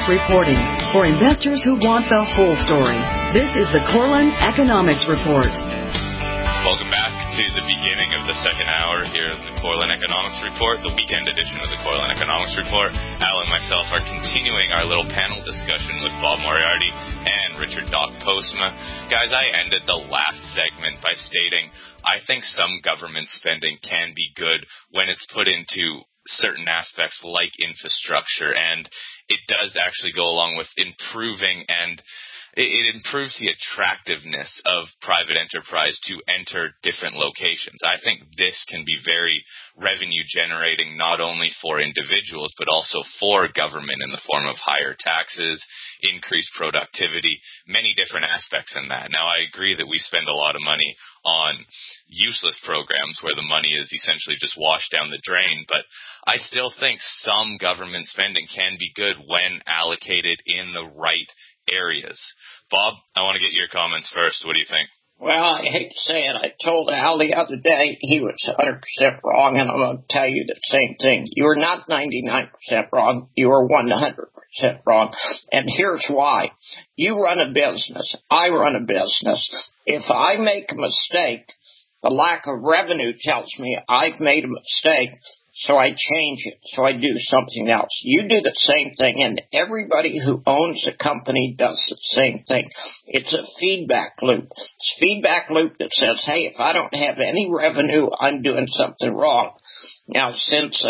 reporting for investors who want the whole story. This is the Korelin Economics Report. Welcome back to the beginning of the second hour here in the Korelin Economics Report, the weekend edition of the Korelin Economics Report. Al and myself are continuing our little panel discussion with Bob Moriarty and Richard Doc Postma. Guys, I ended the last segment by stating I think some government spending can be good when it's put into certain aspects like infrastructure, and it does actually go along with improving, and it improves the attractiveness of private enterprise to enter different locations. I think this can be very revenue generating, not only for individuals, but also for government in the form of higher taxes, increased productivity, many different aspects in that. Now, I agree that we spend a lot of money on useless programs where the money is essentially just washed down the drain, but I still think some government spending can be good when allocated in the right areas. Bob, I want to get your comments first. What do you think? Well, I hate to say it. I told Al the other day he was 100% wrong, and I'm going to tell you the same thing. You are not 99% wrong. You are 100% wrong. And here's why. You run a business. I run a business. If I make a mistake, the lack of revenue tells me I've made a mistake, so I change it, so I do something else. You do the same thing, and everybody who owns a company does the same thing. It's a feedback loop. It's a feedback loop that says, hey, if I don't have any revenue, I'm doing something wrong. Now, since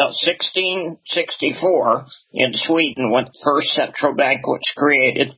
1664 in Sweden, when the first central bank was created,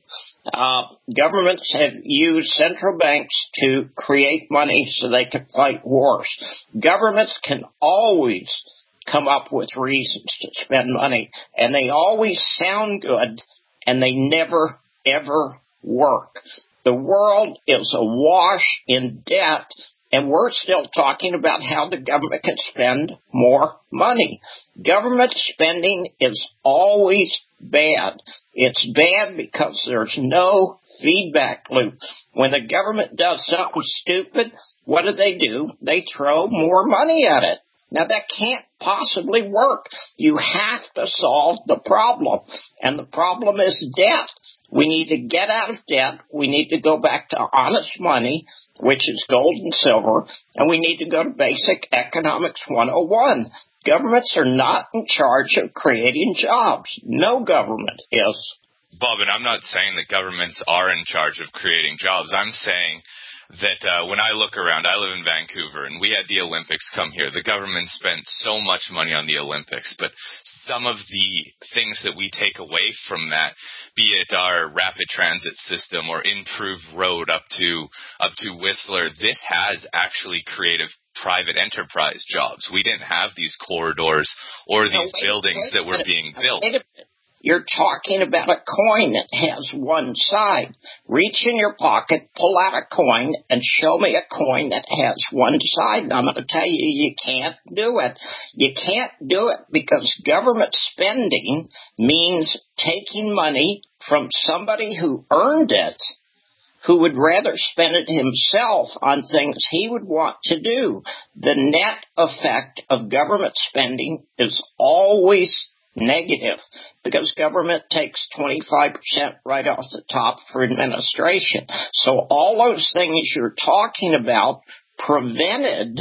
governments have used central banks to create money so they can fight wars. Governments can always come up with reasons to spend money, and they always sound good, and they never, ever work. The world is awash in debt, and we're still talking about how the government can spend more money. Government spending is always bad. It's bad because there's no feedback loop. When the government does something stupid, what do? They throw more money at it. Now, that can't possibly work. You have to solve the problem, and the problem is debt. We need to get out of debt. We need to go back to honest money, which is gold and silver, and we need to go to basic economics 101. Governments are not in charge of creating jobs. No government is. Bob, and I'm not saying that governments are in charge of creating jobs. I'm saying that when I look around, I live in Vancouver, and we had the Olympics come here. The government spent so much money on the Olympics, but some of the things that we take away from that, be it our rapid transit system or improved road up to Whistler, this has actually created private enterprise jobs. We didn't have these corridors or these buildings that were being built. You're talking about a coin that has one side. Reach in your pocket, pull out a coin, and show me a coin that has one side. And I'm going to tell you, you can't do it. You can't do it because government spending means taking money from somebody who earned it, who would rather spend it himself on things he would want to do. The net effect of government spending is always negative because government takes 25% right off the top for administration. So all those things you're talking about prevented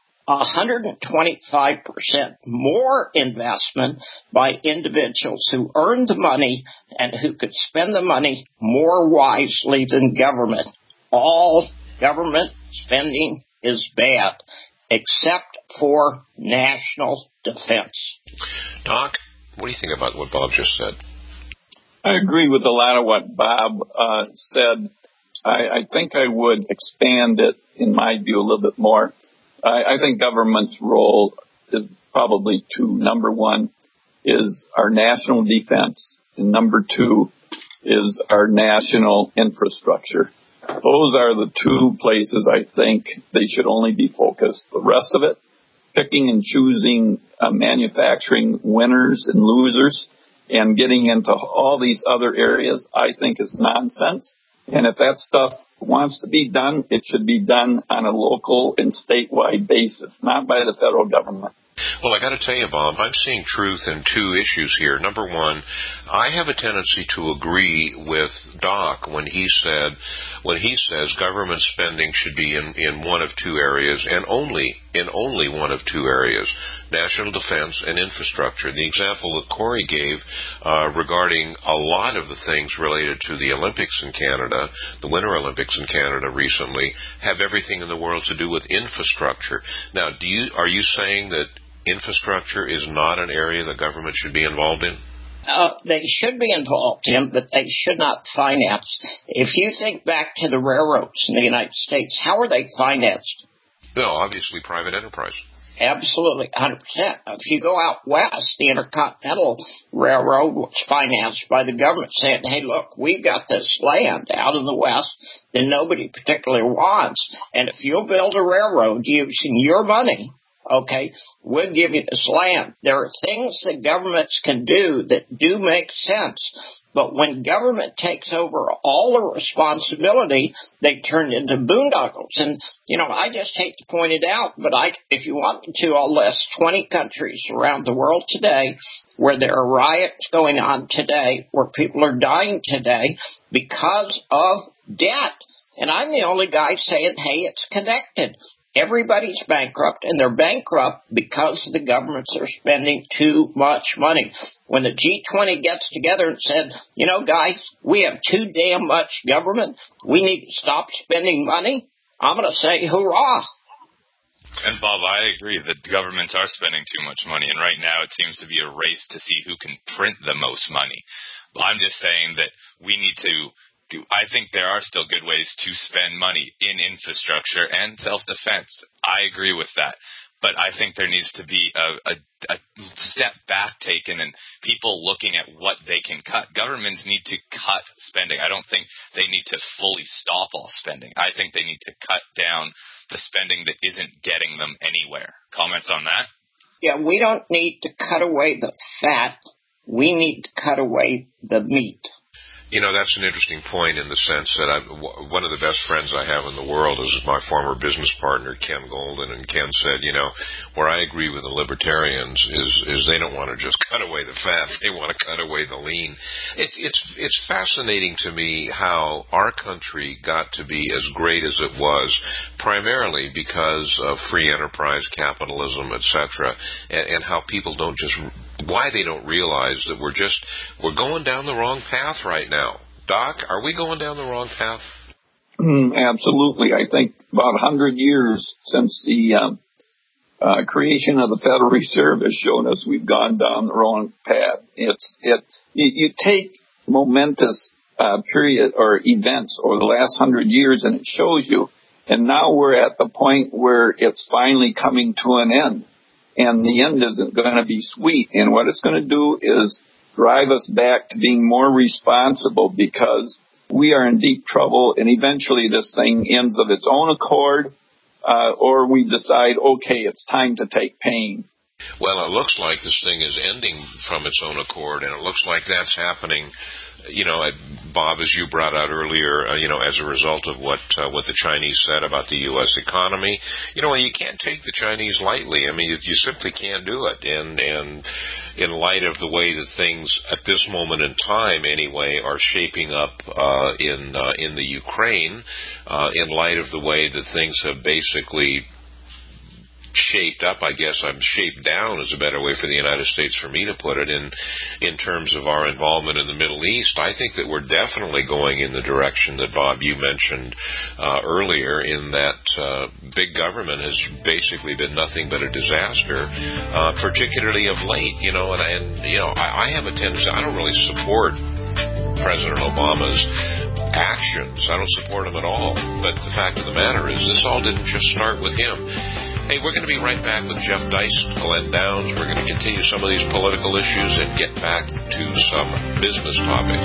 125% more investment by individuals who earned the money and who could spend the money more wisely than government. All government spending is bad, except for national defense. Doc, what do you think about what Bob just said? I agree with a lot of what Bob said. I think I would expand it, in my view, a little bit more. I think government's role is probably two. Number one is our national defense, and number two is our national infrastructure. Those are the two places I think they should only be focused. The rest of it, picking and choosing manufacturing winners and losers and getting into all these other areas, I think is nonsense. And if that stuff wants to be done, it should be done on a local and statewide basis, not by the federal government. Well, I got to tell you, Bob, I'm seeing truth in two issues here. Number one, I have a tendency to agree with Doc when he says government spending should be in one of two areas, and in only one of two areas: national defense and infrastructure. The example that Corey gave regarding a lot of the things related to the Olympics in Canada, the Winter Olympics in Canada recently, have everything in the world to do with infrastructure. Now, are you saying that infrastructure is not an area the government should be involved in? They should be involved in, but they should not finance. If you think back to the railroads in the United States, how are they financed? No, obviously private enterprise. Absolutely, 100%. If you go out west, the Intercontinental Railroad was financed by the government saying, hey, look, we've got this land out in the west that nobody particularly wants, and if you'll build a railroad using your money, okay, we'll give you this land. There are things that governments can do that do make sense, but when government takes over all the responsibility, they turn into boondoggles. And, I just hate to point it out, but if you want me to, I'll list 20 countries around the world today where there are riots going on today, where people are dying today because of debt. And I'm the only guy saying, hey, it's connected. Everybody's bankrupt, and they're bankrupt because the governments are spending too much money. When the G20 gets together and said, guys, we have too damn much government, we need to stop spending money, I'm going to say hurrah. And, Bob, I agree that governments are spending too much money, and right now it seems to be a race to see who can print the most money. But I'm just saying that we need to I think there are still good ways to spend money in infrastructure and self-defense. I agree with that. But I think there needs to be a step back taken and people looking at what they can cut. Governments need to cut spending. I don't think they need to fully stop all spending. I think they need to cut down the spending that isn't getting them anywhere. Comments on that? Yeah, we don't need to cut away the fat. We need to cut away the meat. That's an interesting point in the sense that one of the best friends I have in the world is my former business partner, Ken Golden. And Ken said, where I agree with the libertarians is they don't want to just cut away the fat. They want to cut away the lean. It's fascinating to me how our country got to be as great as it was, primarily because of free enterprise, capitalism, etc., and how people why they don't realize that we're going down the wrong path right now. Doc, are we going down the wrong path? Absolutely. I think about 100 years since the creation of the Federal Reserve has shown us we've gone down the wrong path. You take momentous period or events over the last 100 years and it shows you, and now we're at the point where it's finally coming to an end. And the end isn't going to be sweet. And what it's going to do is drive us back to being more responsible because we are in deep trouble. And eventually this thing ends of its own accord, or we decide, okay, it's time to take pain. Well, it looks like this thing is ending from its own accord, and it looks like that's happening, Bob, as you brought out earlier, as a result of what the Chinese said about the U.S. economy. You can't take the Chinese lightly. I mean, you simply can't do it. And in light of the way that things, at this moment in time anyway, are shaping up in the Ukraine, in light of the way that things have basically shaped up, I guess shaped down is a better way for the United States for me to put it, in terms of our involvement in the Middle East. I think that we're definitely going in the direction that, Bob, you mentioned earlier, in that big government has basically been nothing but a disaster, particularly of late, I have a tendency, I don't really support President Obama's actions. I don't support him at all. But the fact of the matter is, this all didn't just start with him. Hey, we're going to be right back with Jeff Deist, Glenn Downs. We're going to continue some of these political issues and get back to some business topics.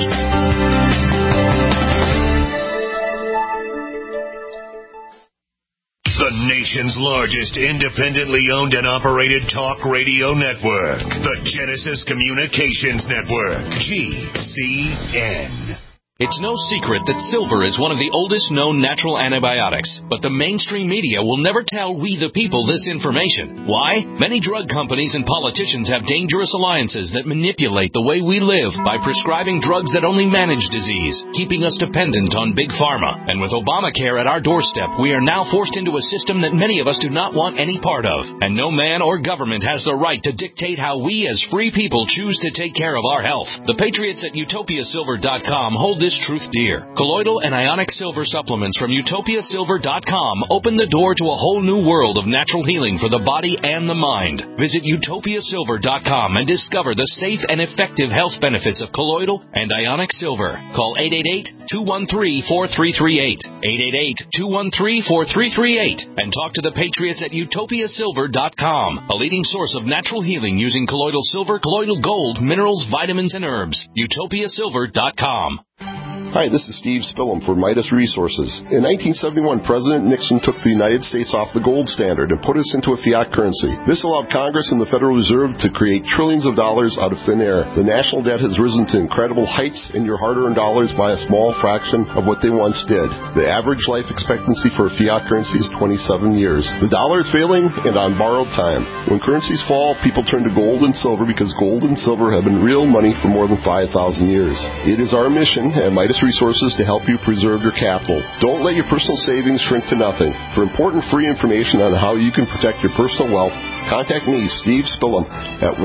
The nation's largest independently owned and operated talk radio network, the Genesis Communications Network, GCN. It's no secret that silver is one of the oldest known natural antibiotics, but the mainstream media will never tell we the people this information. Why? Many drug companies and politicians have dangerous alliances that manipulate the way we live by prescribing drugs that only manage disease, keeping us dependent on big pharma. And with Obamacare at our doorstep, we are now forced into a system that many of us do not want any part of. And no man or government has the right to dictate how we as free people choose to take care of our health. The patriots at utopiasilver.com hold this truth dear. Colloidal and ionic silver supplements from utopiasilver.com open the door to a whole new world of natural healing for the body and the mind. Visit utopiasilver.com and discover the safe and effective health benefits of colloidal and ionic silver. Call 888-213-4338. 888-213-4338 and talk to the patriots at utopiasilver.com, a leading source of natural healing using colloidal silver, colloidal gold, minerals, vitamins, and herbs. utopiasilver.com. Hi, this is Steve Spillum for Midas Resources. In 1971, President Nixon took the United States off the gold standard and put us into a fiat currency. This allowed Congress and the Federal Reserve to create trillions of dollars out of thin air. The national debt has risen to incredible heights, and your hard-earned dollars by a small fraction of what they once did. The average life expectancy for a fiat currency is 27 years. The dollar is failing and on borrowed time. When currencies fall, people turn to gold and silver because gold and silver have been real money for more than 5,000 years. It is our mission at Midas Resources to help you preserve your capital. Don't let your personal savings shrink to nothing. For important free information on how you can protect your personal wealth, contact me, Steve Spillum, at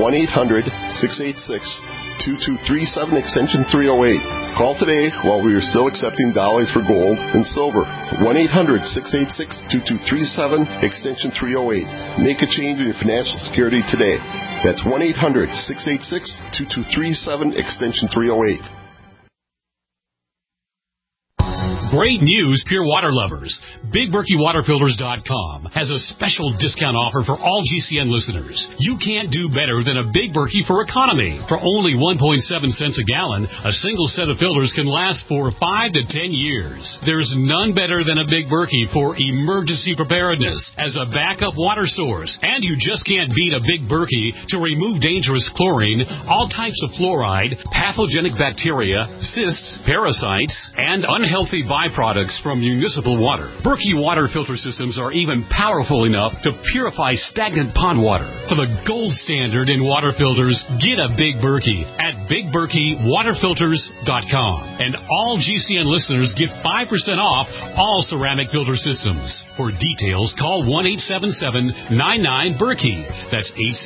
1-800-686-2237, extension 308. Call today while we are still accepting dollars for gold and silver. 1-800-686-2237, extension 308. Make a change in your financial security today. That's 1-800-686-2237, extension 308. Great news, pure water lovers. BigBerkeyWaterFilters.com has a special discount offer for all GCN listeners. You can't do better than a Big Berkey for economy. For only 1.7 cents a gallon, a single set of filters can last for 5 to 10 years. There's none better than a Big Berkey for emergency preparedness as a backup water source. And you just can't beat a Big Berkey to remove dangerous chlorine, all types of fluoride, pathogenic bacteria, cysts, parasites, and unhealthy byproducts from municipal water. Berkey water filter systems are even powerful enough to purify stagnant pond water. For the gold standard in water filters, get a Big Berkey at BigBerkeyWaterFilters.com. And all GCN listeners get 5% off all ceramic filter systems. For details, call 1-877-99-BERKEY. That's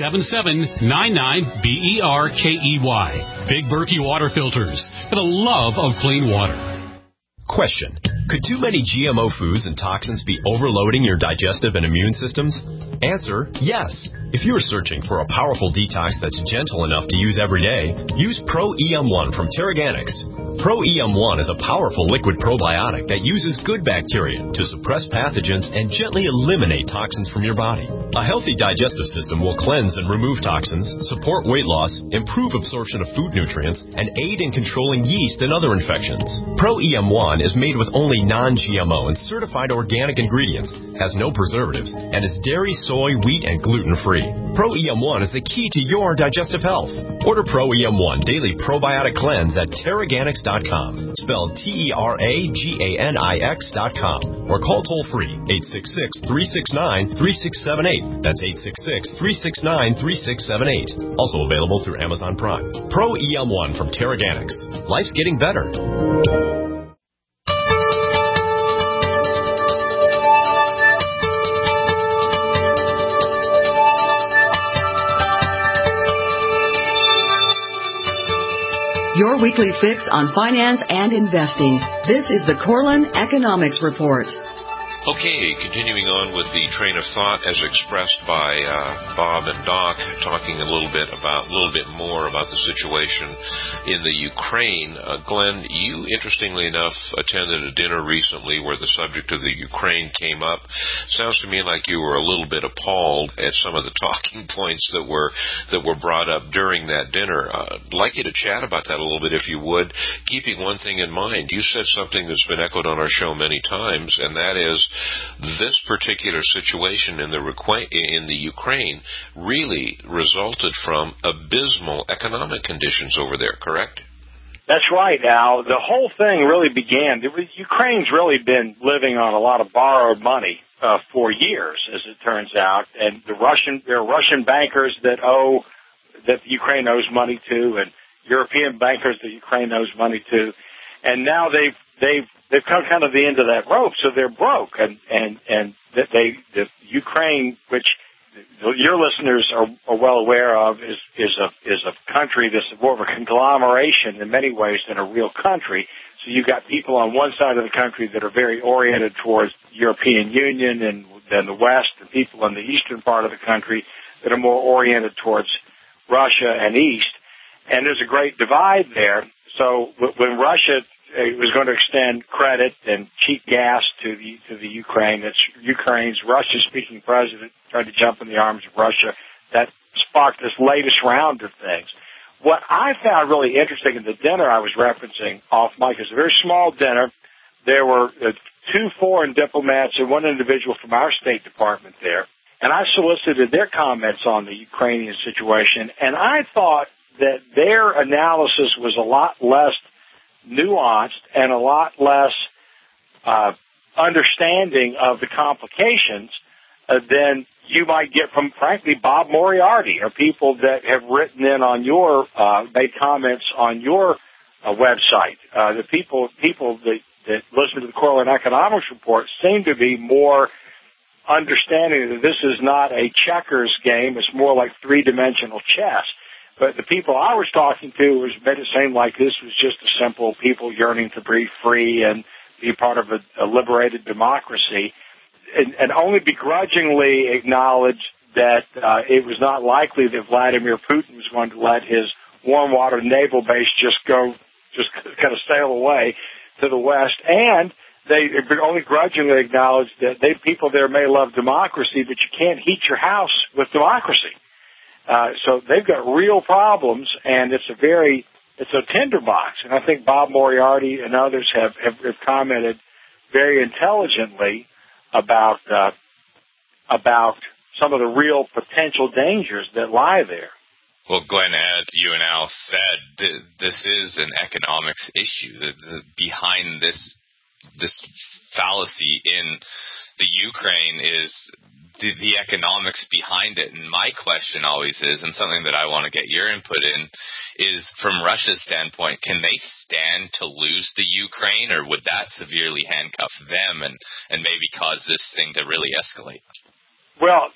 877-99-BERKEY. Big Berkey Water Filters, for the love of clean water. Question. Could too many GMO foods and toxins be overloading your digestive and immune systems? Answer, yes. If you are searching for a powerful detox that's gentle enough to use every day, use Pro-EM1 from Terraganics. Pro-EM1 is a powerful liquid probiotic that uses good bacteria to suppress pathogens and gently eliminate toxins from your body. A healthy digestive system will cleanse and remove toxins, support weight loss, improve absorption of food nutrients, and aid in controlling yeast and other infections. Pro-EM1 is made with only non-GMO and certified organic ingredients, has no preservatives, and is dairy, soy, wheat, and gluten-free. Pro-EM1 is the key to your digestive health. Order Pro-EM1 Daily Probiotic Cleanse at Terraganics.com, spelled Terraganix.com, or call toll-free 866-369-3678. That's 866-369-3678. Also available through Amazon Prime. Pro-EM1 from Terraganics. Life's getting better. Your weekly fix on finance and investing. This is the Corlin Economics Report. Okay, continuing on with the train of thought as expressed by Bob and Doc, talking a little bit more about the situation in the Ukraine. Glenn, you interestingly enough attended a dinner recently where the subject of the Ukraine came up. Sounds to me like you were a little bit appalled at some of the talking points that were brought up during that dinner. I'd like you to chat about that a little bit if you would, keeping one thing in mind. You said something that's been echoed on our show many times, and that is this particular situation in the Ukraine really resulted from abysmal economic conditions over there, correct? That's right, Al. The whole thing really began. Ukraine's really been living on a lot of borrowed money for years, as it turns out, and there are Russian bankers that Ukraine owes money to, and European bankers that Ukraine owes money to, and now they've come kind of the end of that rope, so they're broke, and the Ukraine, which your listeners are well aware of, is a country that's more of a conglomeration in many ways than a real country. So you've got people on one side of the country that are very oriented towards the European Union and the West, and people in the eastern part of the country that are more oriented towards Russia and East. And there's a great divide there. So when Russia was going to extend credit and cheap gas to the Ukraine, that's Ukraine's Russian-speaking president tried to jump in the arms of Russia. That sparked this latest round of things. What I found really interesting in the dinner I was referencing off mic is a very small dinner. There were 2 foreign diplomats and 1 individual from our State Department there, and I solicited their comments on the Ukrainian situation, and I thought that their analysis was a lot less nuanced and a lot less understanding of the complications than you might get from, frankly, Bob Moriarty, or people that have written in on your, made comments on your website. The people that listen to the Corlin Economics Report seem to be more understanding that this is not a checkers game. It's more like 3-dimensional chess. But the people I was talking to made it seem like this was just a simple people yearning to be free and be part of a liberated democracy, and only begrudgingly acknowledged that it was not likely that Vladimir Putin was going to let his warm water naval base just kind of sail away to the west. And they only grudgingly acknowledged that people there may love democracy, but you can't heat your house with democracy. So they've got real problems, and it's a tinderbox. And I think Bob Moriarty and others have commented very intelligently about some of the real potential dangers that lie there. Well, Glenn, as you and Al said, this is an economics issue. Behind this fallacy in the Ukraine is the economics behind it. And my question always is, and something that I want to get your input in, is from Russia's standpoint, can they stand to lose the Ukraine, or would that severely handcuff them and maybe cause this thing to really escalate? Well,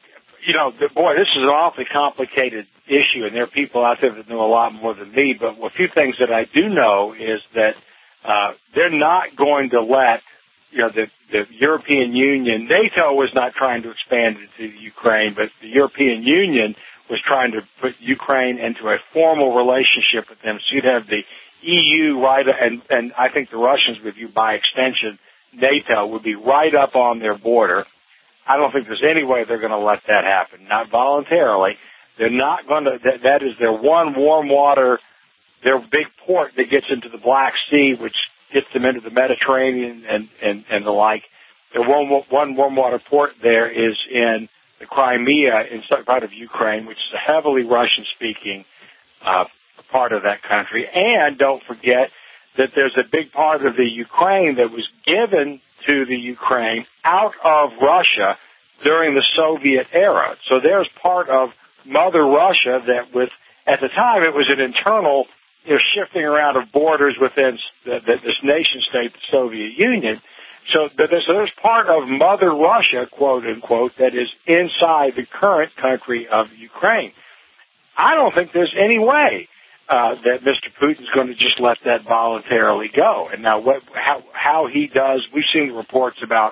this is an awfully complicated issue, and there are people out there that know a lot more than me, but a few things that I do know is that they're not going to let the European Union. NATO was not trying to expand into Ukraine, but the European Union was trying to put Ukraine into a formal relationship with them. So you'd have the EU and I think the Russians would view by extension NATO would be right up on their border. I don't think there's any way they're going to let that happen, not voluntarily. They're not going to. That is their one warm water, their big port that gets into the Black Sea, which gets them into the Mediterranean and the like. The one warm water port there is in the Crimea, in some part of Ukraine, which is a heavily Russian-speaking part of that country. And don't forget that there's a big part of the Ukraine that was given to the Ukraine out of Russia during the Soviet era. So there's part of Mother Russia that at the time it was an internal shifting around of borders within this nation state, the Soviet Union. So there's part of Mother Russia, quote unquote, that is inside the current country of Ukraine. I don't think there's any way that Mr. Putin's going to just let that voluntarily go. And now how he does, we've seen reports about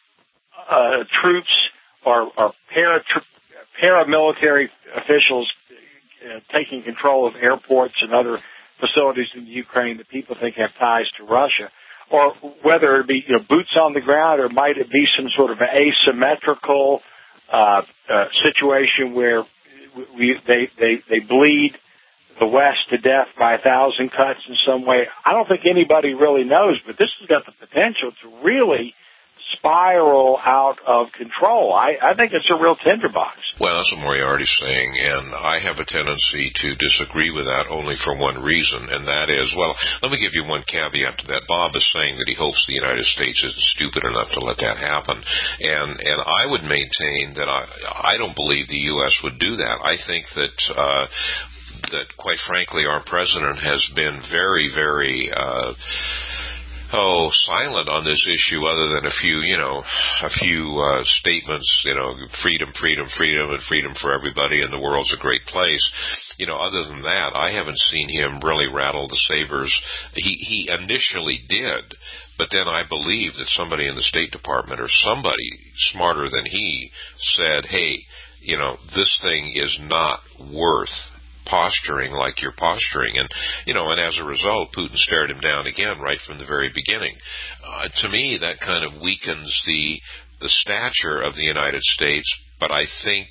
troops or paramilitary officials taking control of airports and other facilities in Ukraine that people think have ties to Russia, or whether it be boots on the ground, or might it be some sort of asymmetrical situation where they bleed the West to death by 1,000 cuts in some way. I don't think anybody really knows, but this has got the potential to really spiral out of control. I think it's a real tinderbox. Well, that's what Moriarty's saying, and I have a tendency to disagree with that only for one reason, and that is, well, let me give you one caveat to that. Bob is saying that he hopes the United States isn't stupid enough to let that happen, and I would maintain that I don't believe the U.S. would do that. I think that quite frankly, our president has been very, very silent on this issue, other than a few statements, freedom, and freedom for everybody, and the world's a great place. Other than that, I haven't seen him really rattle the sabers. He initially did, but then I believe that somebody in the State Department or somebody smarter than he said, hey, this thing is not worth posturing like you're posturing, and as a result, Putin stared him down again right from the very beginning. To me, that kind of weakens the stature of the United States, but I think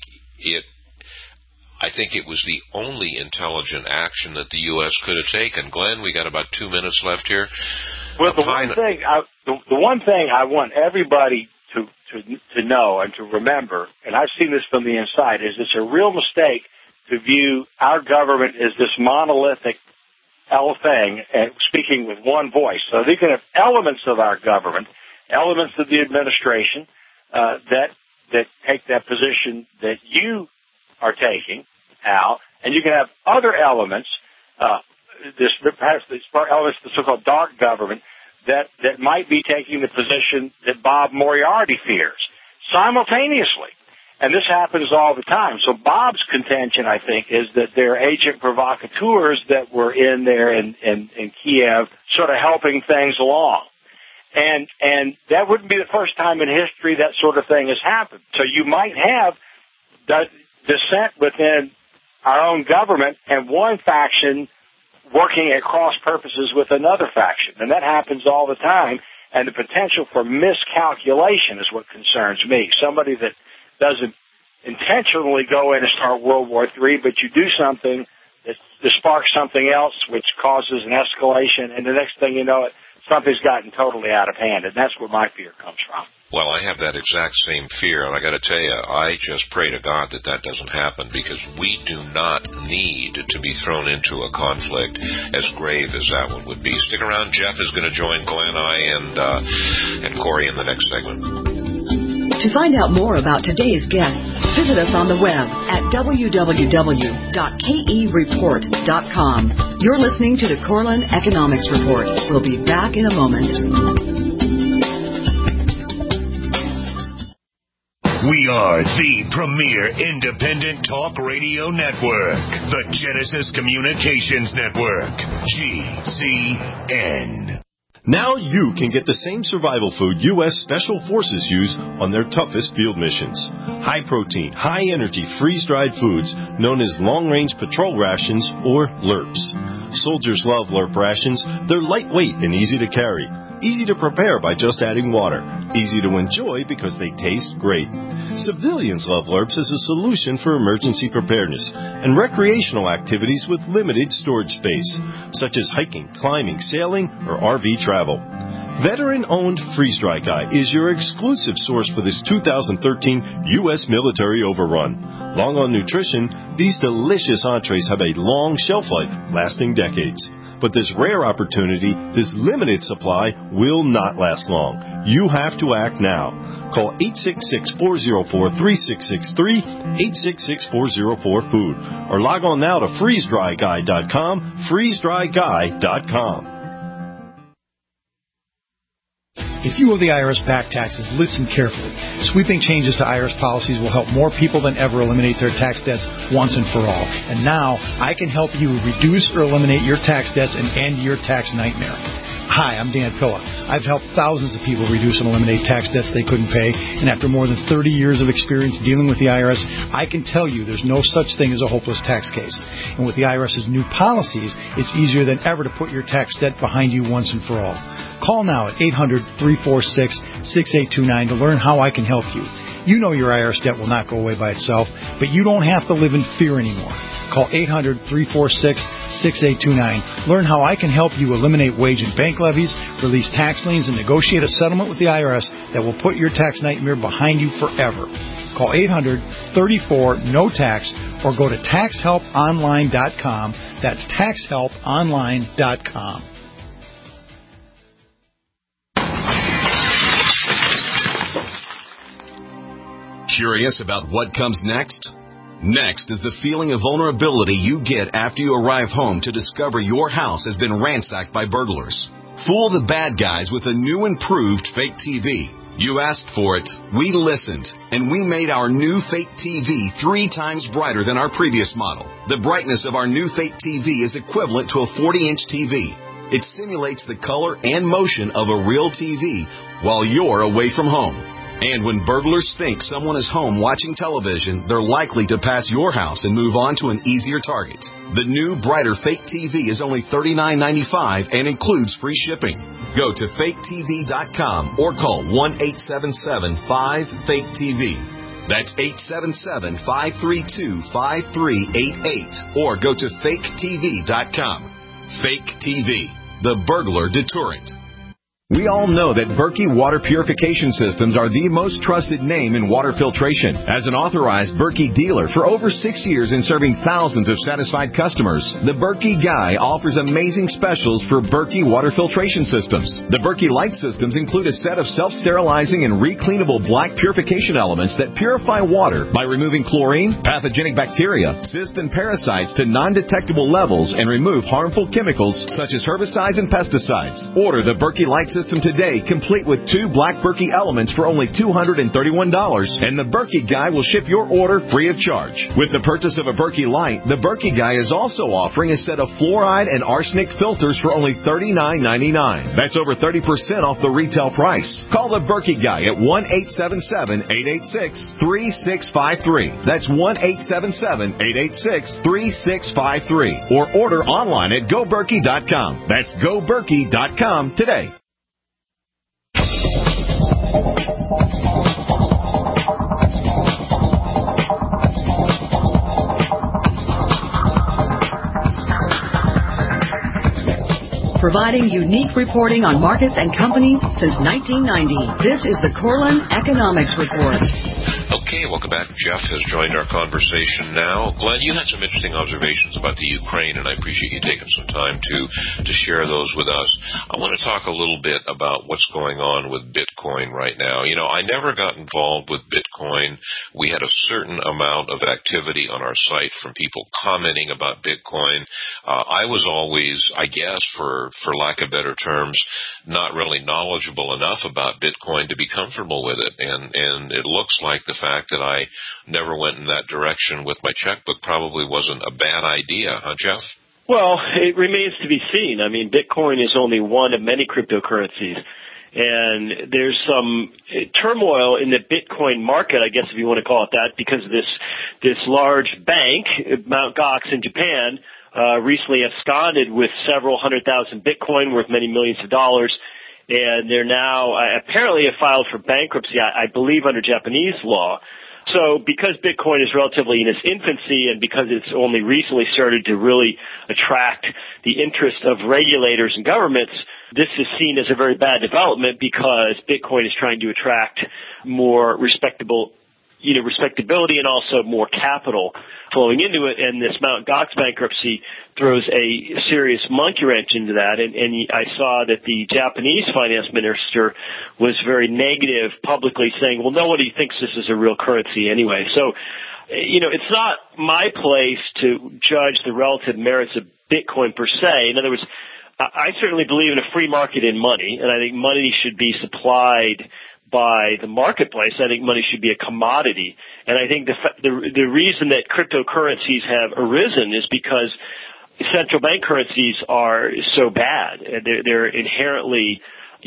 it was the only intelligent action that the U.S. could have taken. Glenn, we got about 2 minutes left here. Well, the one thing I want everybody to know and to remember, and I've seen this from the inside, is it's a real mistake to view our government as this monolithic thing, and speaking with one voice. So you can have elements of our government, elements of the administration that take that position that you are taking, Al, and you can have other elements, perhaps the elements of the so-called dark government, that might be taking the position that Bob Moriarty fears simultaneously. And this happens all the time. So Bob's contention, I think, is that there are agent provocateurs that were in there in Kiev sort of helping things along. And that wouldn't be the first time in history that sort of thing has happened. So you might have dissent within our own government and one faction working at cross purposes with another faction. And that happens all the time. And the potential for miscalculation is what concerns me. Somebody that doesn't intentionally go in and start World War III, but you do something that sparks something else, which causes an escalation, and the next thing you know, something's gotten totally out of hand, and that's where my fear comes from. Well, I have that exact same fear, and I got to tell you, I just pray to God that doesn't happen, because we do not need to be thrown into a conflict as grave as that one would be. Stick around. Jeff is going to join Glenn, and Corey in the next segment. To find out more about today's guests, visit us on the web at www.kereport.com. You're listening to the Corlin Economics Report. We'll be back in a moment. We are the premier independent talk radio network, the Genesis Communications Network, GCN. Now you can get the same survival food U.S. Special Forces use on their toughest field missions. High-protein, high-energy, freeze-dried foods known as long-range patrol rations, or LRPs. Soldiers love LRP rations. They're lightweight and easy to carry. Easy to prepare by just adding water. Easy to enjoy because they taste great. Civilians love LRPs as a solution for emergency preparedness and recreational activities with limited storage space, such as hiking, climbing, sailing, or RV travel. Veteran-owned Freeze Dry Guy is your exclusive source for this 2013 U.S. military overrun. Long on nutrition, these delicious entrees have a long shelf life, lasting decades. But this rare opportunity, this limited supply, will not last long. You have to act now. Call 866-404-3663, 866-404-FOOD, or log on now to freezedryguy.com, freezedryguy.com. If you owe the IRS back taxes, listen carefully. Sweeping changes to IRS policies will help more people than ever eliminate their tax debts once and for all. And now, I can help you reduce or eliminate your tax debts and end your tax nightmare. Hi, I'm Dan Pilla. I've helped thousands of people reduce and eliminate tax debts they couldn't pay, and after more than 30 years of experience dealing with the IRS, I can tell you there's no such thing as a hopeless tax case. And with the IRS's new policies, it's easier than ever to put your tax debt behind you once and for all. Call now at 800-346-6829 to learn how I can help you. You know your IRS debt will not go away by itself, but you don't have to live in fear anymore. Call 800-346-6829. Learn how I can help you eliminate wage and bank levies, release tax liens, and negotiate a settlement with the IRS that will put your tax nightmare behind you forever. Call 800-34-NO-TAX or go to taxhelponline.com. That's taxhelponline.com. Curious about what comes next? Next is the feeling of vulnerability you get after you arrive home to discover your house has been ransacked by burglars. Fool the bad guys with a new improved fake TV. You asked for it, we listened, and we made our new fake TV 3 times brighter than our previous model. The brightness of our new fake TV is equivalent to a 40-inch TV. It simulates the color and motion of a real TV while you're away from home. And when burglars think someone is home watching television, they're likely to pass your house and move on to an easier target. The new, brighter fake TV is only $39.95 and includes free shipping. Go to faketv.com or call 1-877-5-FAKE-TV. That's 877-532-5388 or go to faketv.com. Fake TV, the burglar deterrent. We all know that Berkey Water Purification Systems are the most trusted name in water filtration. As an authorized Berkey dealer for over 6 years and serving thousands of satisfied customers, the Berkey Guy offers amazing specials for Berkey Water Filtration Systems. The Berkey Light Systems include a set of self-sterilizing and recleanable black purification elements that purify water by removing chlorine, pathogenic bacteria, cysts, and parasites to non-detectable levels and remove harmful chemicals such as herbicides and pesticides. Order the Berkey Light System today, complete with 2 black Berkey elements for only $231, and the Berkey Guy will ship your order free of charge. With the purchase of a Berkey Light, the Berkey Guy is also offering a set of fluoride and arsenic filters for only $39.99. That's over 30% off the retail price. Call the Berkey Guy at 1-877-886-3653. That's 1-877-886-3653. Or order online at GoBerkey.com. That's GoBerkey.com today. Providing unique reporting on markets and companies since 1990. This is the Corlin Economics Report. Okay, welcome back. Jeff has joined our conversation now. Glenn, you had some interesting observations about the Ukraine, and I appreciate you taking some time to share those with us. I want to talk a little bit about what's going on with Bitcoin right now. You know, I never got involved with Bitcoin. We had a certain amount of activity on our site from people commenting about Bitcoin. I was always, I guess, for lack of better terms, not really knowledgeable enough about Bitcoin to be comfortable with it. And it looks like the fact that I never went in that direction with my checkbook probably wasn't a bad idea, huh, Jeff? Well, it remains to be seen. I mean, Bitcoin is only one of many cryptocurrencies. And there's some turmoil in the Bitcoin market, I guess if you want to call it that, because of this large bank, Mt. Gox in Japan, recently absconded with several 100,000 Bitcoin worth many millions of dollars. And they're now apparently have filed for bankruptcy, I believe, under Japanese law. So because Bitcoin is relatively in its infancy and because it's only recently started to really attract the interest of regulators and governments, this is seen as a very bad development because Bitcoin is trying to attract more respectability and also more capital flowing into it, and this Mt. Gox bankruptcy throws a serious monkey wrench into that, and I saw that the Japanese finance minister was very negative publicly saying, well, nobody thinks this is a real currency anyway. So, you know, it's not my place to judge the relative merits of Bitcoin per se. In other words, I certainly believe in a free market in money, and I think money should be supplied by the marketplace. I think money should be a commodity. And I think the reason that cryptocurrencies have arisen is because central bank currencies are so bad. They're inherently,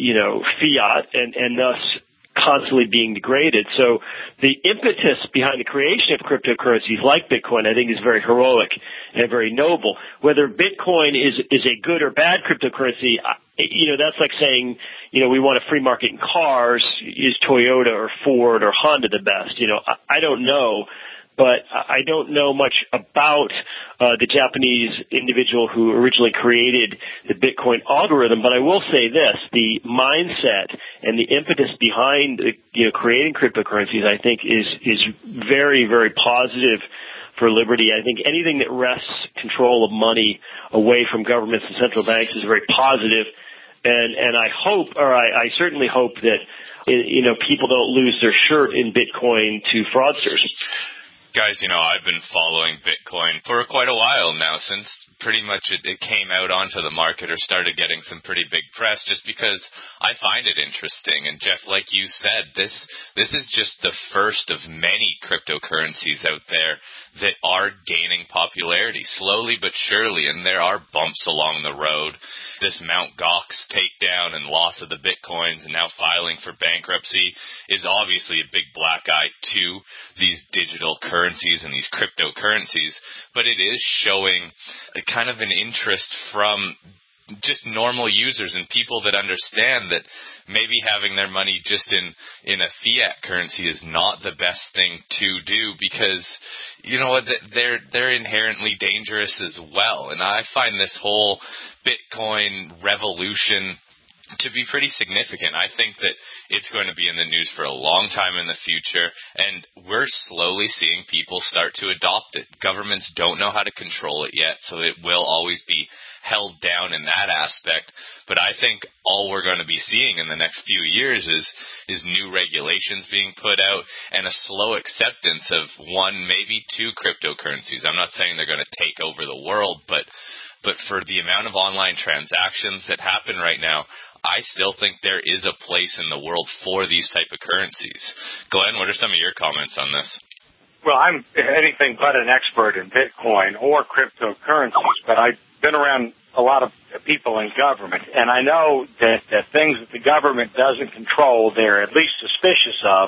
fiat and thus constantly being degraded. So the impetus behind the creation of cryptocurrencies like Bitcoin, I think, is very heroic and very noble. Whether Bitcoin is a good or bad cryptocurrency, that's like saying, we want a free market in cars. Is Toyota or Ford or Honda the best? I don't know. but I don't know much about the Japanese individual who originally created the Bitcoin algorithm. But I will say this: the mindset and the impetus behind creating cryptocurrencies, I think, is very, very positive for liberty. I think anything that wrests control of money away from governments and central banks is very positive. And I hope, or I certainly hope that, people don't lose their shirt in Bitcoin to fraudsters. Guys, I've been following Bitcoin for quite a while now, since pretty much it came out onto the market or started getting some pretty big press, just because I find it interesting. And Jeff, like you said, this is just the first of many cryptocurrencies out there that are gaining popularity, slowly but surely, and there are bumps along the road. This Mt. Gox takedown and loss of the Bitcoins and now filing for bankruptcy is obviously a big black eye to these digital currencies and these cryptocurrencies, but it is showing a kind of an interest from just normal users and people that understand that maybe having their money just in a fiat currency is not the best thing to do, because they're inherently dangerous as well. And I find this whole Bitcoin revolution to be pretty significant. I think that it's going to be in the news for a long time in the future, and we're slowly seeing people start to adopt it. Governments don't know how to control it yet, so it will always be held down in that aspect. But I think all we're going to be seeing in the next few years is new regulations being put out and a slow acceptance of one, maybe two cryptocurrencies. I'm not saying they're going to take over the world, but for the amount of online transactions that happen right now, I still think there is a place in the world for these type of currencies. Glenn, what are some of your comments on this? Well, I'm anything but an expert in Bitcoin or cryptocurrencies, but I've been around a lot of people in government, and I know that things that the government doesn't control, they're at least suspicious of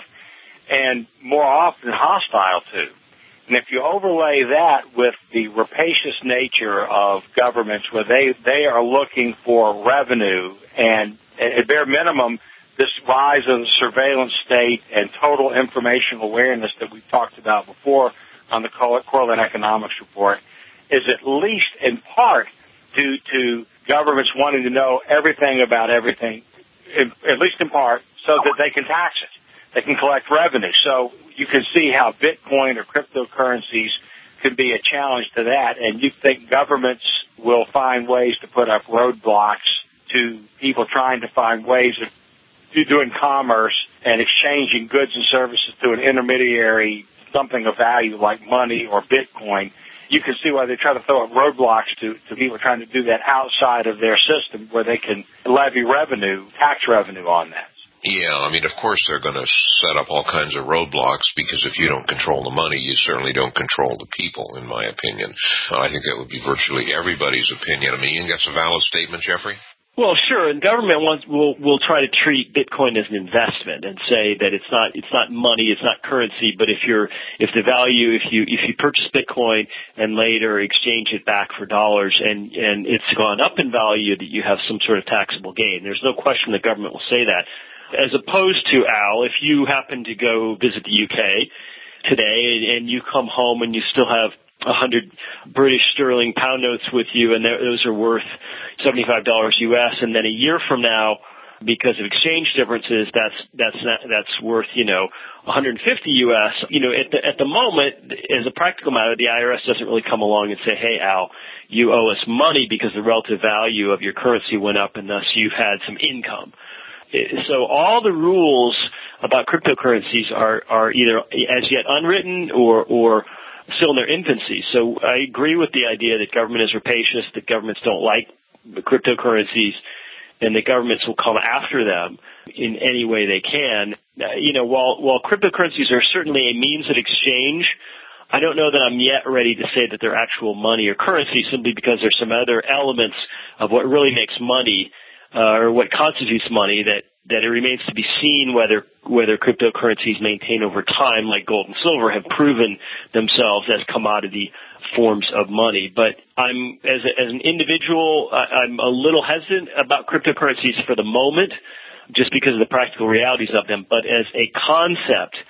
and more often hostile to. And if you overlay that with the rapacious nature of governments, where they are looking for revenue, and at bare minimum, this rise of the surveillance state and total information awareness that we've talked about before on the Corlin Economics Report, is at least in part due to governments wanting to know everything about everything, at least in part, so that they can tax it. They can collect revenue. So you can see how Bitcoin or cryptocurrencies could be a challenge to that, and you think governments will find ways to put up roadblocks to people trying to find ways of doing commerce and exchanging goods and services to an intermediary, something of value like money or Bitcoin. You can see why they try to throw up roadblocks to people trying to do that outside of their system, where they can levy revenue, tax revenue on that. Yeah, I mean, of course they're going to set up all kinds of roadblocks, because if you don't control the money, you certainly don't control the people, in my opinion. I think that would be virtually everybody's opinion. I mean, you think that's a valid statement, Jeffrey? Well, sure, and government will try to treat Bitcoin as an investment and say that it's not money, it's not currency, but if you purchase Bitcoin and later exchange it back for dollars and it's gone up in value, that you have some sort of taxable gain. There's no question the government will say that. As opposed to, Al, if you happen to go visit the UK today and you come home and you still have 100 British sterling pound notes with you, and those are worth $75 US, and then a year from now, because of exchange differences, that's worth, 150 US. At the moment, as a practical matter, the IRS doesn't really come along and say, hey, Al, you owe us money because the relative value of your currency went up and thus you've had some income. So all the rules about cryptocurrencies are either as yet unwritten or still in their infancy. So I agree with the idea that government is rapacious, that governments don't like cryptocurrencies, and that governments will come after them in any way they can. While cryptocurrencies are certainly a means of exchange, I don't know that I'm yet ready to say that they're actual money or currency, simply because there's some other elements of what really makes money or what constitutes money that it remains to be seen whether cryptocurrencies maintain over time, like gold and silver, have proven themselves as commodity forms of money. But I'm as an individual, I'm a little hesitant about cryptocurrencies for the moment, just because of the practical realities of them. But as a concept,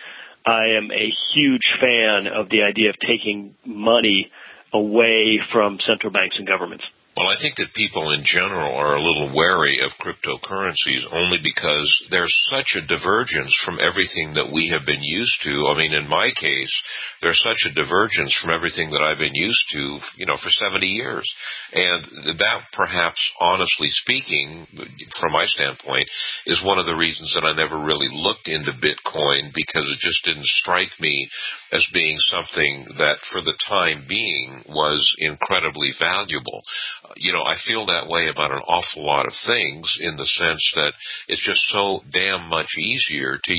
I am a huge fan of the idea of taking money away from central banks and governments. Well, I think that people in general are a little wary of cryptocurrencies only because there's such a divergence from everything that we have been used to. I mean, in my case, there's such a divergence from everything that I've been used to, for 70 years. And that, perhaps, honestly speaking, from my standpoint, is one of the reasons that I never really looked into Bitcoin, because it just didn't strike me as being something that, for the time being, was incredibly valuable. I feel that way about an awful lot of things, in the sense that it's just so damn much easier to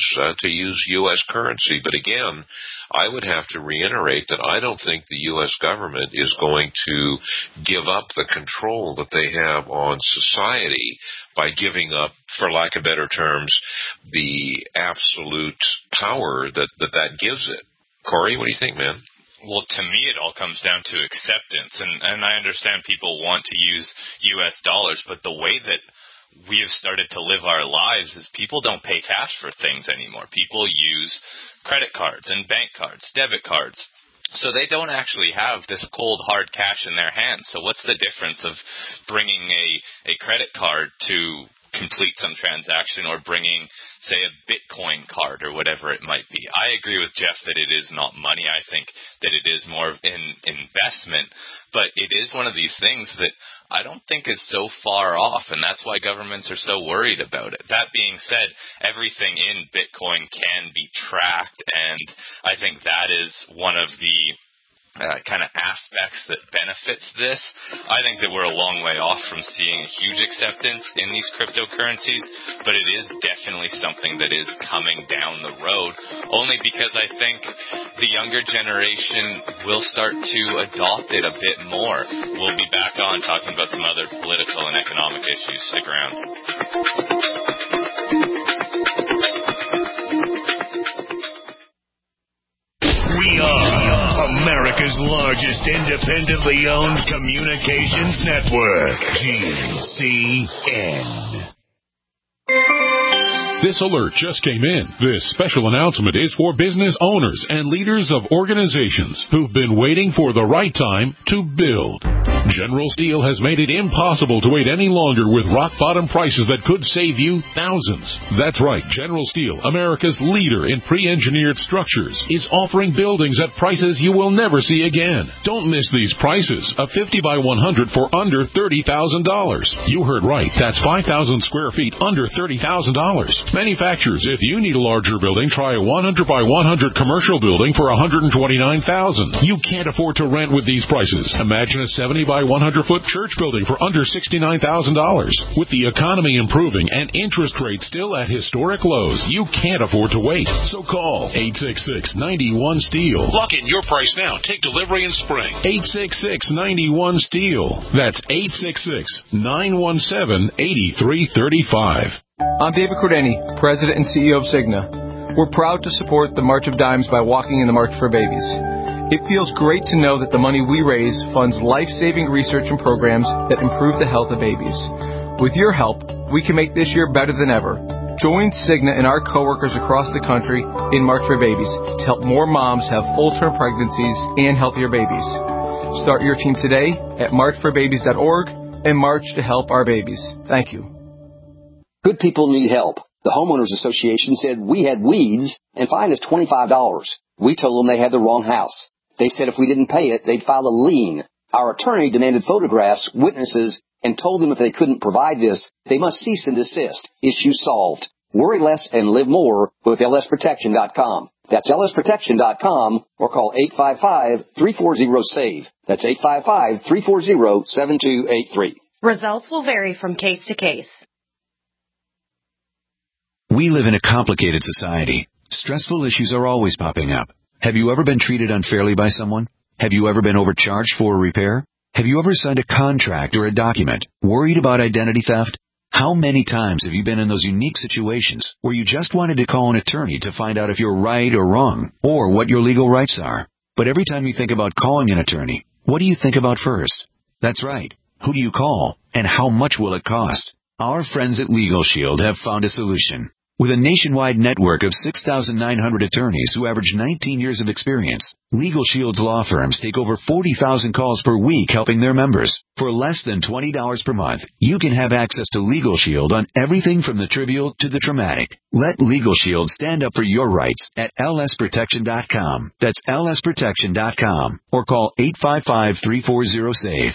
use U.S. currency. But again, I would have to reiterate that I don't think the U.S. government is going to give up the control that they have on society by giving up, for lack of better terms, the absolute power that gives it. Corey, what do you think, man? Well, to me, it all comes down to acceptance, and I understand people want to use U.S. dollars, but the way that we have started to live our lives is people don't pay cash for things anymore. People use credit cards and bank cards, debit cards. So they don't actually have this cold, hard cash in their hands. So what's the difference of bringing a credit card to complete some transaction, or bringing, say, a Bitcoin card or whatever it might be? I agree with Jeff that it is not money. I think that it is more of an investment, but it is one of these things that I don't think is so far off, and that's why governments are so worried about it. That being said, everything in Bitcoin can be tracked, and I think that is one of the kind of aspects that benefits this. I think that we're a long way off from seeing huge acceptance in these cryptocurrencies, but it is definitely something that is coming down the road, only because I think the younger generation will start to adopt it a bit more. We'll be back on talking about some other political and economic issues. Stick around. We are America's largest independently owned communications network, GCN. This alert just came in. This special announcement is for business owners and leaders of organizations who've been waiting for the right time to build. General Steel has made it impossible to wait any longer with rock-bottom prices that could save you thousands. That's right. General Steel, America's leader in pre-engineered structures, is offering buildings at prices you will never see again. Don't miss these prices. A 50 by 100 for under $30,000. You heard right. That's 5,000 square feet under $30,000. Manufacturers, if you need a larger building, try a 100 by 100 commercial building for $129,000. You can't afford to rent with these prices. Imagine a 70 by 100-foot church building for under $69,000. With the economy improving and interest rates still at historic lows, you can't afford to wait. So call 866-91-STEEL. Lock in your price now. Take delivery in spring. 866-91-STEEL. That's 866-917-8335. I'm David Cordeni, President and CEO of Cigna. We're proud to support the March of Dimes by walking in the March for Babies. It feels great to know that the money we raise funds life-saving research and programs that improve the health of babies. With your help, we can make this year better than ever. Join Cigna and our coworkers across the country in March for Babies to help more moms have full-term pregnancies and healthier babies. Start your team today at marchforbabies.org and march to help our babies. Thank you. Good people need help. The Homeowners Association said we had weeds and fined us $25. We told them they had the wrong house. They said if we didn't pay it, they'd file a lien. Our attorney demanded photographs, witnesses, and told them if they couldn't provide this, they must cease and desist. Issue solved. Worry less and live more with lsprotection.com. That's lsprotection.com or call 855-340-SAVE. That's 855-340-7283. Results will vary from case to case. We live in a complicated society. Stressful issues are always popping up. Have you ever been treated unfairly by someone? Have you ever been overcharged for a repair? Have you ever signed a contract or a document worried about identity theft? How many times have you been in those unique situations where you just wanted to call an attorney to find out if you're right or wrong, or what your legal rights are? But every time you think about calling an attorney, what do you think about first? That's right. Who do you call, and how much will it cost? Our friends at Legal Shield have found a solution. With a nationwide network of 6,900 attorneys who average 19 years of experience, Legal Shield's law firms take over 40,000 calls per week helping their members. For less than $20 per month, you can have access to Legal Shield on everything from the trivial to the traumatic. Let Legal Shield stand up for your rights at lsprotection.com. That's lsprotection.com. Or call 855-340-SAVE,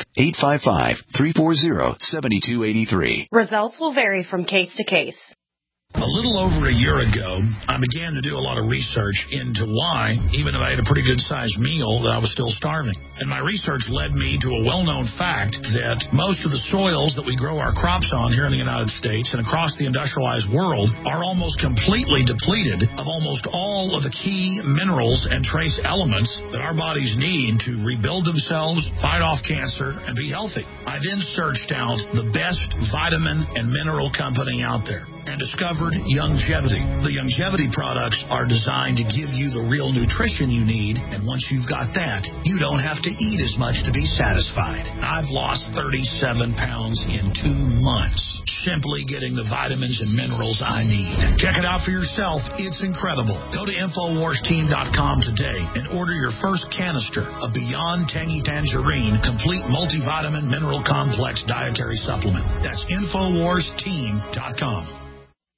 855-340-7283. Results will vary from case to case. A little over a year ago, I began to do a lot of research into why, even if I had a pretty good-sized meal, that I was still starving. And my research led me to a well-known fact that most of the soils that we grow our crops on here in the United States and across the industrialized world are almost completely depleted of almost all of the key minerals and trace elements that our bodies need to rebuild themselves, fight off cancer, and be healthy. I then searched out the best vitamin and mineral company out there and discovered Youngevity. The Youngevity products are designed to give you the real nutrition you need, and once you've got that, you don't have to eat as much to be satisfied. I've lost 37 pounds in 2 months, simply getting the vitamins and minerals I need. Check it out for yourself. It's incredible. Go to InfoWarsTeam.com today and order your first canister of Beyond Tangy Tangerine Complete Multivitamin Mineral Complex Dietary Supplement. That's InfoWarsTeam.com.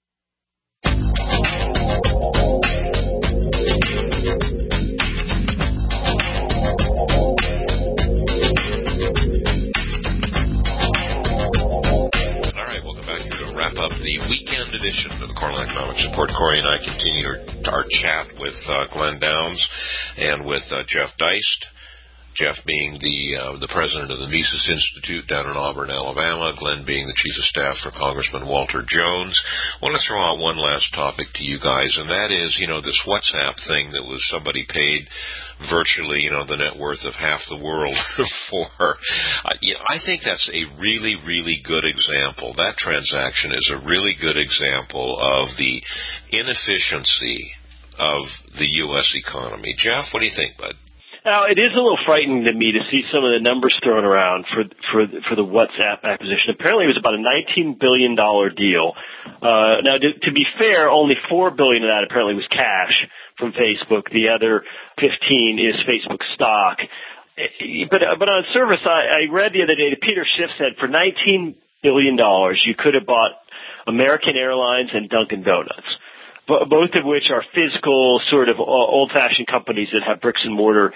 Wrap up the weekend edition of the Carlin Economics Report. Corey and I continue our chat with Glenn Downs and with Jeff Deist. Jeff being the president of the Mises Institute down in Auburn, Alabama. Glenn being the chief of staff for Congressman Walter Jones. I want to throw out one last topic to you guys, and that is, this WhatsApp thing that was somebody paid virtually, the net worth of half the world for. I think that's a really, really good example. That transaction is a really good example of the inefficiency of the U.S. economy. Jeff, what do you think, bud? Now, it is a little frightening to me to see some of the numbers thrown around for the WhatsApp acquisition. Apparently, it was about a $19 billion deal. Now, to be fair, only $4 billion of that apparently was cash from Facebook. The other 15 is Facebook stock. But on service, I read the other day that Peter Schiff said for $19 billion, you could have bought American Airlines and Dunkin' Donuts, both of which are physical, sort of old-fashioned companies that have bricks and mortar,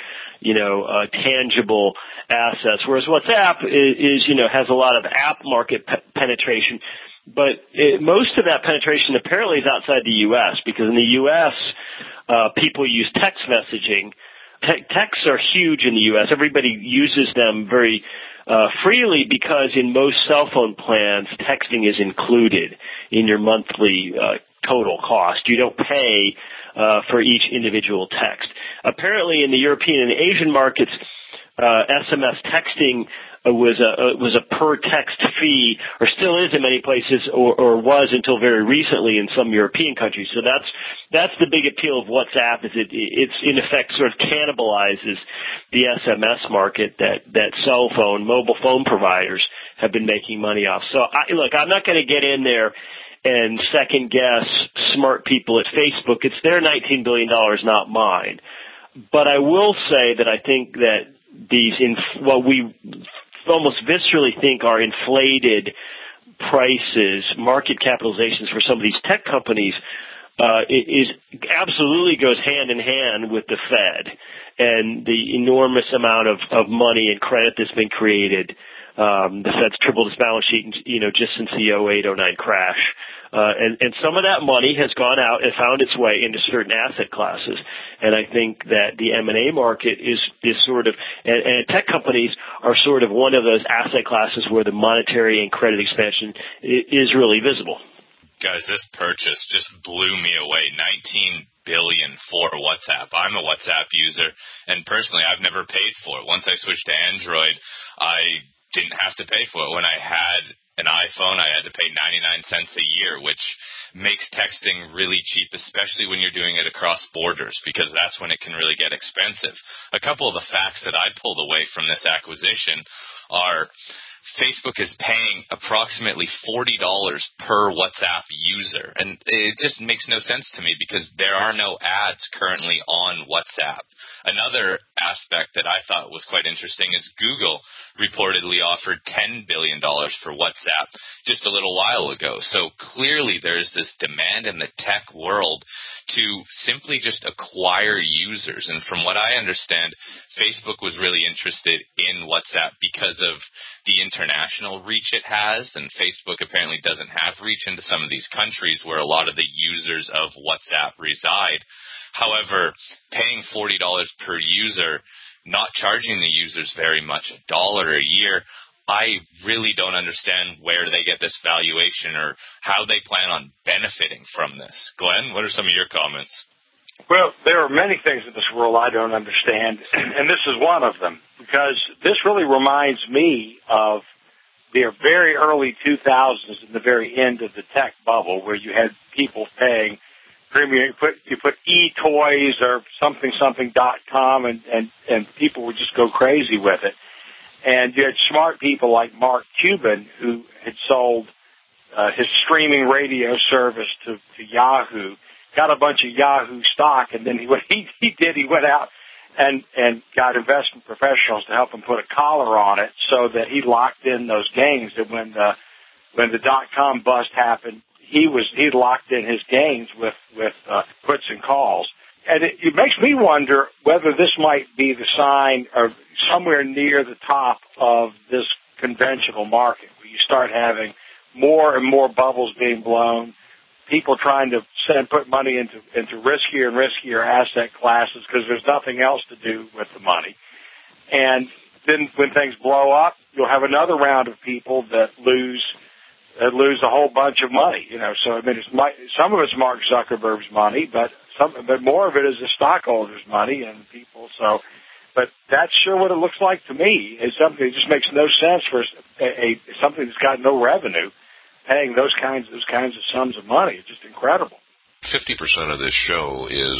tangible assets. Whereas WhatsApp is has a lot of app market penetration, but most of that penetration apparently is outside the U.S. because in the U.S. People use text messaging. Texts are huge in the U.S. Everybody uses them very freely because in most cell phone plans, texting is included in your monthly total cost. You don't pay for each individual text. Apparently, in the European and Asian markets, SMS texting was a per text fee, or still is in many places, or was until very recently in some European countries. So that's the big appeal of WhatsApp, is it's in effect sort of cannibalizes the SMS market that mobile phone providers have been making money off. So I'm not going to get in there and second guess smart people at Facebook. It's their $19 billion, not mine. But I will say that I think that what we almost viscerally think are inflated prices, market capitalizations for some of these tech companies, absolutely goes hand in hand with the Fed and the enormous amount of money and credit that's been created. The Fed's tripled its balance sheet, just since the 2008-09 crash. And some of that money has gone out and found its way into certain asset classes. And I think that the M&A market is sort of, and tech companies are sort of one of those asset classes where the monetary and credit expansion is really visible. Guys, this purchase just blew me away. $19 billion for WhatsApp. I'm a WhatsApp user, and personally, I've never paid for it. Once I switched to Android, I didn't have to pay for it. When I had an iPhone, I had to pay 99 cents a year, which makes texting really cheap, especially when you're doing it across borders, because that's when it can really get expensive. A couple of the facts that I pulled away from this acquisition are Facebook is paying approximately $40 per WhatsApp user. And it just makes no sense to me because there are no ads currently on WhatsApp. Another aspect that I thought was quite interesting is Google reportedly offered $10 billion for WhatsApp just a little while ago. So clearly there's this demand in the tech world to simply just acquire users. And from what I understand, Facebook was really interested in WhatsApp because of the international reach it has, and Facebook apparently doesn't have reach into some of these countries where a lot of the users of WhatsApp reside. However, paying $40 per user, not charging the users very much, $1 a year, I really don't understand where they get this valuation or how they plan on benefiting from this. Glenn, what are some of your comments? Well, there are many things in this world I don't understand, and this is one of them, because this really reminds me of the very early 2000s and the very end of the tech bubble, where you had people paying premium. You put eToys or something.com, and people would just go crazy with it. And you had smart people like Mark Cuban, who had sold his streaming radio service to Yahoo, got a bunch of Yahoo stock, and then what he went out and got investment professionals to help him put a collar on it so that he locked in those gains. And when the .com bust happened, he locked in his gains with puts and calls. And it makes me wonder whether this might be the sign of somewhere near the top of this conventional market, where you start having more and more bubbles being blown, people trying to put money into riskier and riskier asset classes because there's nothing else to do with the money. And then when things blow up, you'll have another round of people that lose a whole bunch of money. So I mean, some of it's Mark Zuckerberg's money, but more of it is the stockholders' money and people. But that's sure what it looks like to me. It's something that just makes no sense for something that's got no revenue paying those kinds of sums of money. It's just incredible. 50% of this show is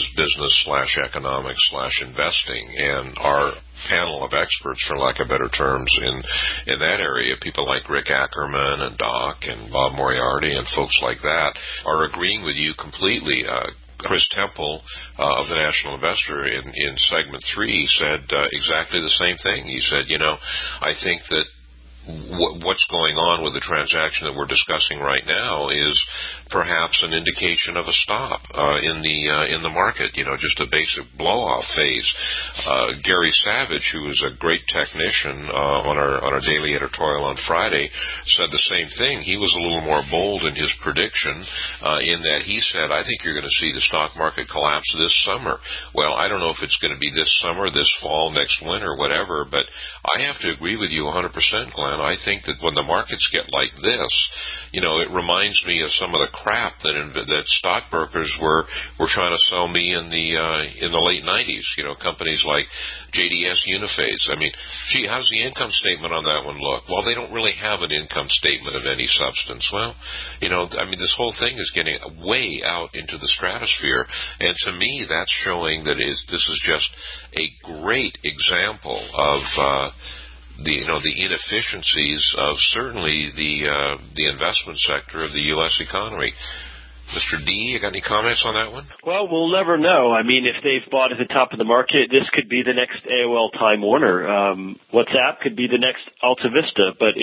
business/economics/investing, and our panel of experts, for lack of better terms, in that area, people like Rick Ackerman and Doc and Bob Moriarty and folks like that, are agreeing with you completely. Chris Temple of the National Investor in segment 3 said exactly the same thing. He said, I think that what's going on with the transaction that we're discussing right now is perhaps an indication of a stop in the market, just a basic blow-off phase. Gary Savage, who is a great technician on our daily editorial on Friday, said the same thing. He was a little more bold in his prediction in that he said, I think you're going to see the stock market collapse this summer. Well, I don't know if it's going to be this summer, this fall, next winter, whatever, but I have to agree with you 100%, Glenn. I think that when the markets get like this, it reminds me of some of the crap that stockbrokers were trying to sell me in the late 90s. Companies like JDS Uniphase. I mean, gee, how's the income statement on that one look? Well, they don't really have an income statement of any substance. Well, this whole thing is getting way out into the stratosphere, and to me, that's showing that this is just a great example of the inefficiencies of certainly the investment sector of the U.S. economy. Mr. D, you got any comments on that one? Well, we'll never know. I mean, if they've bought at the top of the market, this could be the next AOL Time Warner. WhatsApp could be the next Alta Vista. But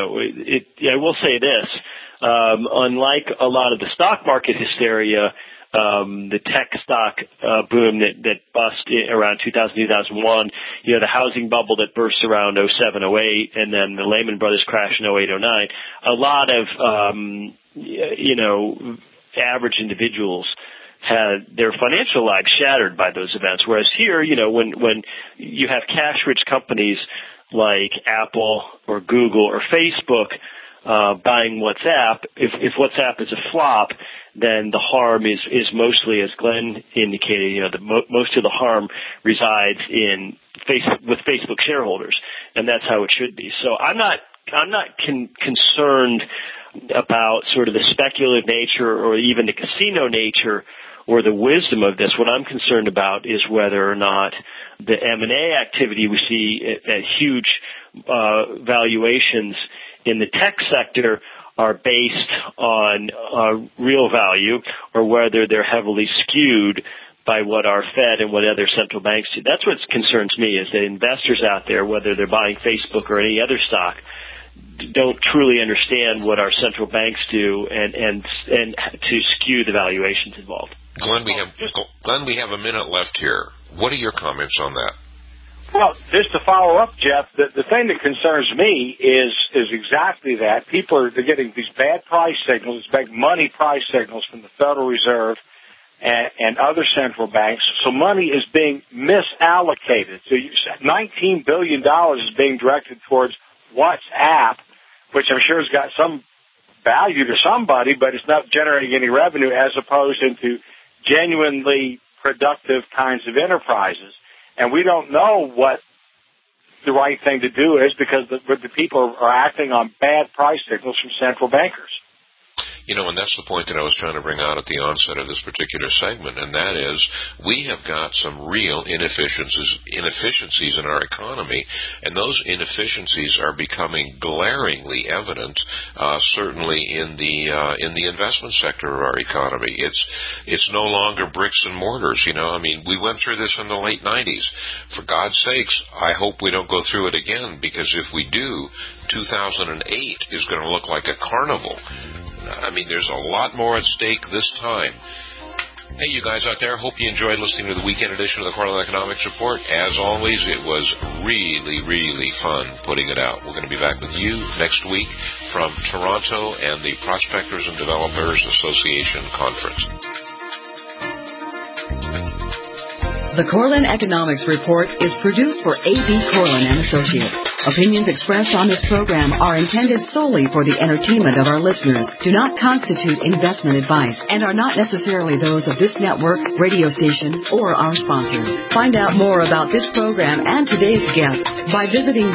I will say this: unlike a lot of the stock market hysteria, the tech stock boom that bust around 2000, 2001, the housing bubble that burst around 07, 08, and then the Lehman Brothers crash in 08, 09, a lot of, average individuals had their financial lives shattered by those events. Whereas here, when you have cash-rich companies like Apple or Google or Facebook buying WhatsApp, if WhatsApp is a flop, then the harm is mostly, as Glenn indicated, most of the harm resides with Facebook shareholders, and that's how it should be. So I'm not concerned about sort of the speculative nature or even the casino nature or the wisdom of this. What I'm concerned about is whether or not the M&A activity we see at huge valuations in the tech sector are based on real value or whether they're heavily skewed by what our Fed and what other central banks do. That's what concerns me, is that investors out there, whether they're buying Facebook or any other stock, don't truly understand what our central banks do and to skew the valuations involved. Glenn, we have a minute left here. What are your comments on that? Well, just to follow up, Jeff, the thing that concerns me is exactly that. They're getting these bad price signals, these big money price signals from the Federal Reserve and other central banks. So money is being misallocated. So $19 billion is being directed towards WhatsApp, which I'm sure has got some value to somebody, but it's not generating any revenue, as opposed into genuinely productive kinds of enterprises. And we don't know what the right thing to do is, because the people are acting on bad price signals from central bankers. You know, and that's the point that I was trying to bring out at the onset of this particular segment, and that is we have got some real inefficiencies in our economy, and those inefficiencies are becoming glaringly evident, certainly in the investment sector of our economy. It's no longer bricks and mortars. You know, I mean, we went through this in the late 90s. For God's sakes, I hope we don't go through it again, because if we do, 2008 is going to look like a carnival. I mean, there's a lot more at stake this time. Hey, you guys out there, hope you enjoyed listening to the weekend edition of the Cortland Economics Report. As always, it was really, really fun putting it out. We're going to be back with you next week from Toronto and the Prospectors and Developers Association Conference. The Cortland Economics Report is produced for A.B. Cortland & Associates. Opinions expressed on this program are intended solely for the entertainment of our listeners, do not constitute investment advice, and are not necessarily those of this network, radio station, or our sponsors. Find out more about this program and today's guests by visiting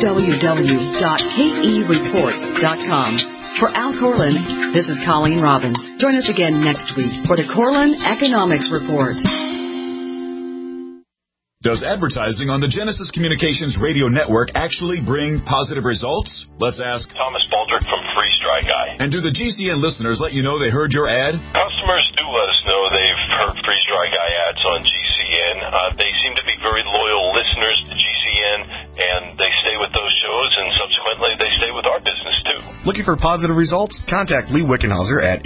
www.kereport.com. For Al Cortland, this is Colleen Robbins. Join us again next week for the Cortland Economics Report. Does advertising on the Genesis Communications radio network actually bring positive results? Let's ask Thomas Baldrick from Freeze Dry Guy. And do the GCN listeners let you know they heard your ad? Customers do let us know they've heard Freeze Dry Guy ads on GCN. They seem to be very loyal listeners to GCN, and they stay with those shows, and subsequently they stay with our business too. Looking for positive results? Contact Lee Wickenhauser at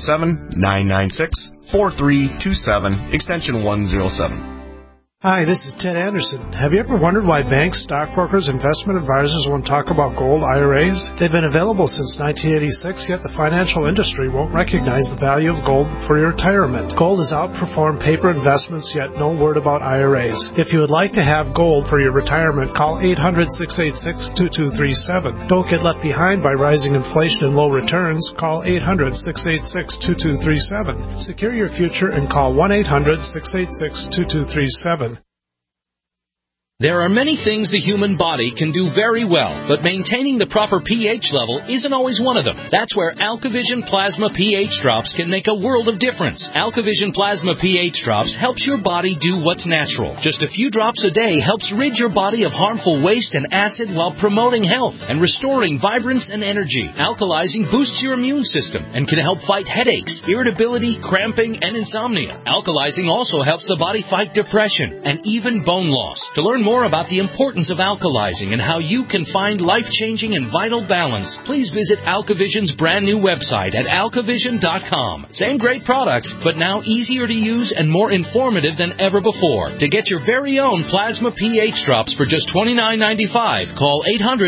877-996-4327, extension 107. Hi, this is Ted Anderson. Have you ever wondered why banks, stockbrokers, investment advisors won't talk about gold IRAs? They've been available since 1986, yet the financial industry won't recognize the value of gold for your retirement. Gold has outperformed paper investments, yet no word about IRAs. If you would like to have gold for your retirement, call 800-686-2237. Don't get left behind by rising inflation and low returns. Call 800-686-2237. Secure your future and call 1-800-686-2237. There are many things the human body can do very well, but maintaining the proper pH level isn't always one of them. That's where AlkaVision Plasma pH Drops can make a world of difference. AlkaVision Plasma pH Drops helps your body do what's natural. Just a few drops a day helps rid your body of harmful waste and acid while promoting health and restoring vibrance and energy. Alkalizing boosts your immune system and can help fight headaches, irritability, cramping, and insomnia. Alkalizing also helps the body fight depression and even bone loss. To learn more about the importance of alkalizing and how you can find life-changing and vital balance, please visit AlkaVision's brand new website at alkavision.com. Same great products, but now easier to use and more informative than ever before. To get your very own Plasma pH Drops for just $29.95, call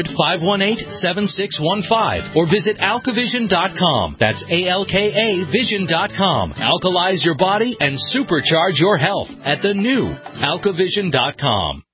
800-518-7615 or visit alkavision.com. That's ALKA Vision.com. Alkalize your body and supercharge your health at the new alkavision.com.